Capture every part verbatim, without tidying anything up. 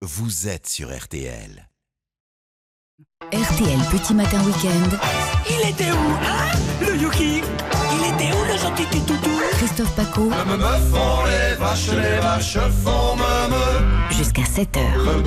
vous êtes sur R T L. R T L Petit Matin Week-end. Il était où, hein, le Yuki? Il était où, le gentil petit toutou? Christophe Paco. Me, me font les vaches, les vaches font me, me. Jusqu'à sept heures. Me,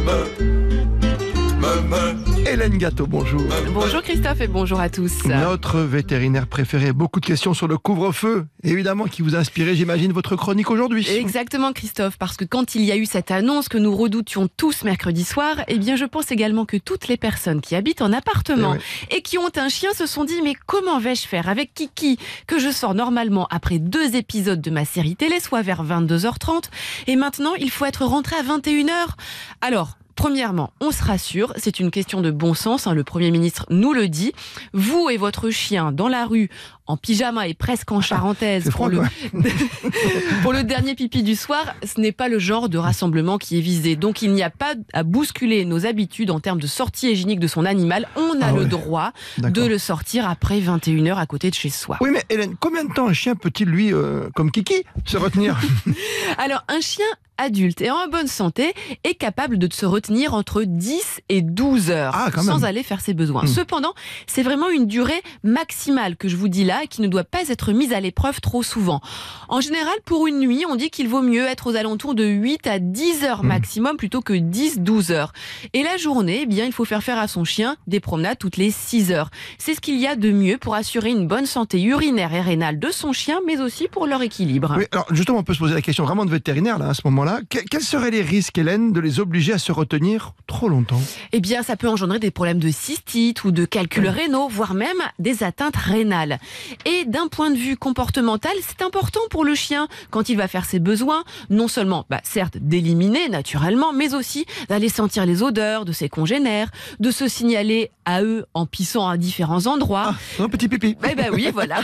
me, me, me. Hélène Gâteau, bonjour. Bonjour Christophe et bonjour à tous. Notre vétérinaire préféré, beaucoup de questions sur le couvre-feu, évidemment, qui vous a inspiré, j'imagine, votre chronique aujourd'hui. Exactement Christophe, parce que quand il y a eu cette annonce que nous redoutions tous mercredi soir, eh bien je pense également que toutes les personnes qui habitent en appartement Eh oui. et qui ont un chien se sont dit mais comment vais-je faire avec Kiki, que je sors normalement après deux épisodes de ma série télé, soit vers vingt-deux heures trente, et maintenant il faut être rentré à vingt et une heures. Alors, premièrement, on se rassure, c'est une question de bon sens, hein, le Premier ministre nous le dit. Vous et votre chien dans la rue, en pyjama et presque en charentaise, C'est froid, pour, le... quoi. pour le dernier pipi du soir, ce n'est pas le genre de rassemblement qui est visé. Donc il n'y a pas à bousculer nos habitudes en termes de sortie hygiénique de son animal. On a Ah le ouais. droit D'accord. de le sortir après vingt et une heures à côté de chez soi. Oui, mais Hélène, combien de temps un chien peut-il, lui, euh, comme Kiki, se retenir? Alors, un chien adulte et en bonne santé est capable de se retenir entre dix et douze heures Ah, quand sans même. aller faire ses besoins. Mmh. Cependant, c'est vraiment une durée maximale que je vous dis là et qui ne doit pas être mise à l'épreuve trop souvent. En général, pour une nuit, on dit qu'il vaut mieux être aux alentours de huit à dix heures maximum plutôt que dix à douze heures. Et la journée, eh bien, il faut faire faire à son chien des promenades toutes les six heures. C'est ce qu'il y a de mieux pour assurer une bonne santé urinaire et rénale de son chien, mais aussi pour leur équilibre. Oui, alors justement, on peut se poser la question vraiment de vétérinaire, là, à ce moment-là. Que- quels seraient les risques, Hélène, de les obliger à se retenir trop longtemps? Eh bien, ça peut engendrer des problèmes de cystite ou de calculs rénaux, voire même des atteintes rénales. Et d'un point de vue comportemental, c'est important pour le chien, quand il va faire ses besoins, non seulement, bah, certes, d'éliminer naturellement, mais aussi d'aller sentir les odeurs de ses congénères, de se signaler à eux en pissant à différents endroits. Ah, un petit pipi. Eh ben oui, voilà.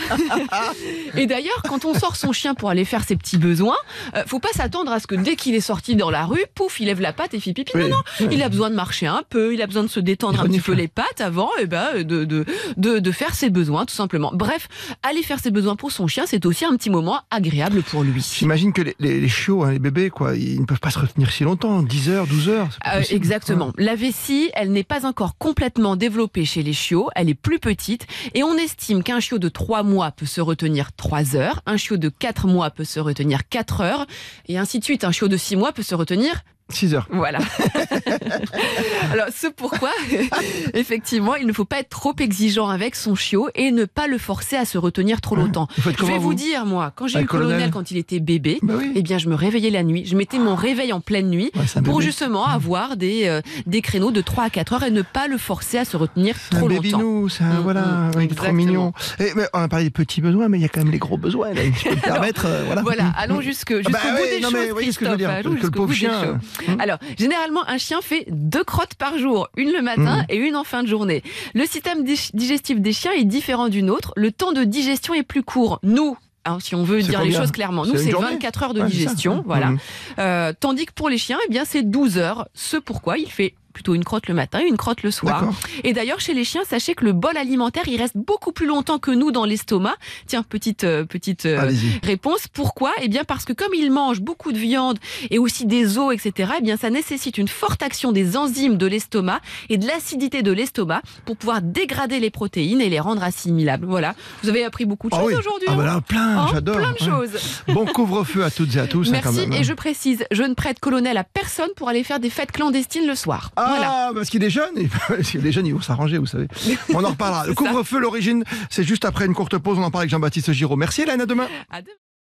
Et d'ailleurs, quand on sort son chien pour aller faire ses petits besoins, euh, faut pas s'attendre à ce que dès qu'il est sorti dans la rue, pouf, il lève la patte et fait pipi. Oui. Non, non, il a besoin de marcher un peu, il a besoin de se détendre Il un petit renifle. peu les pattes avant et ben, de, de, de, de faire ses besoins, tout simplement. Bref, aller faire ses besoins pour son chien, c'est aussi un petit moment agréable pour lui. J'imagine que les, les, les chiots, hein, les bébés, quoi, ils ne peuvent pas se retenir si longtemps, dix heures, douze heures. c'est pas Euh, possible. exactement. La vessie, elle n'est pas encore complètement développée chez les chiots, elle est plus petite et on estime qu'un chiot de trois mois peut se retenir trois heures, un chiot de quatre mois peut se retenir quatre heures et ainsi de suite. Un chiot de six mois peut se retenir six heures. voilà. Alors, c'est pourquoi, effectivement, il ne faut pas être trop exigeant avec son chiot et ne pas le forcer à se retenir trop longtemps. Vous faites Je vais comment, vous vous dire, moi, quand j'ai Ah, eu le colonel, colonel quand il était bébé, Bah oui. eh bien, je me réveillais la nuit. Je mettais mon réveil en pleine nuit Ouais, c'est un pour bébé. justement avoir des, euh, des créneaux de trois à quatre heures et ne pas le forcer à se retenir C'est un trop longtemps. baby-nous, c'est un, Mm, voilà, mm, il est trop exactement. mignon. Et, mais on a parlé des petits besoins, mais il y a quand même les gros besoins, là, si je peux me permettre. euh, voilà. Voilà, allons jusque, jusqu'au bah bout oui, des non, mais choses, vous voyez ce que je veux Christophe. dire, Allons que le jusqu'au pauvre bout des chien, choses. euh, Alors, généralement, un chien fait deux crottes par jour, une le matin Mm. et une en fin de journée. Le système dig- digestif des chiens est différent du nôtre. Le temps de digestion est plus court. Nous, hein, si on veut C'est dire les combien? choses clairement, C'est nous, une c'est journée vingt-quatre heures de Ouais, c'est ça. digestion. Voilà. Mm. Euh, tandis que pour les chiens, eh bien, c'est douze heures. Ce pourquoi il fait plutôt une crotte le matin et une crotte le soir. D'accord. Et d'ailleurs, chez les chiens, sachez que le bol alimentaire, il reste beaucoup plus longtemps que nous dans l'estomac. Tiens, petite, euh, petite euh, Allez-y. réponse. Pourquoi? Eh bien, parce que comme ils mangent beaucoup de viande et aussi des os, et cetera, eh bien, ça nécessite une forte action des enzymes de l'estomac et de l'acidité de l'estomac pour pouvoir dégrader les protéines et les rendre assimilables. Voilà. Vous avez appris beaucoup de Ah choses oui. aujourd'hui. Ah hein bah là, plein, Hein, j'adore. Plein de Ouais. choses. Bon couvre-feu à toutes et à tous. hein, quand Merci. même, hein. Et je précise, je ne prête colonel à personne pour aller faire des fêtes clandestines le soir. Ah, Voilà. parce qu'il est jeune, et- parce qu'il est jeune, ils vont s'arranger, vous savez. On en reparlera. Le C'est ça. couvre-feu, l'origine, c'est juste après une courte pause. On en parle avec Jean-Baptiste Giraud. Merci Hélène, à demain. À demain.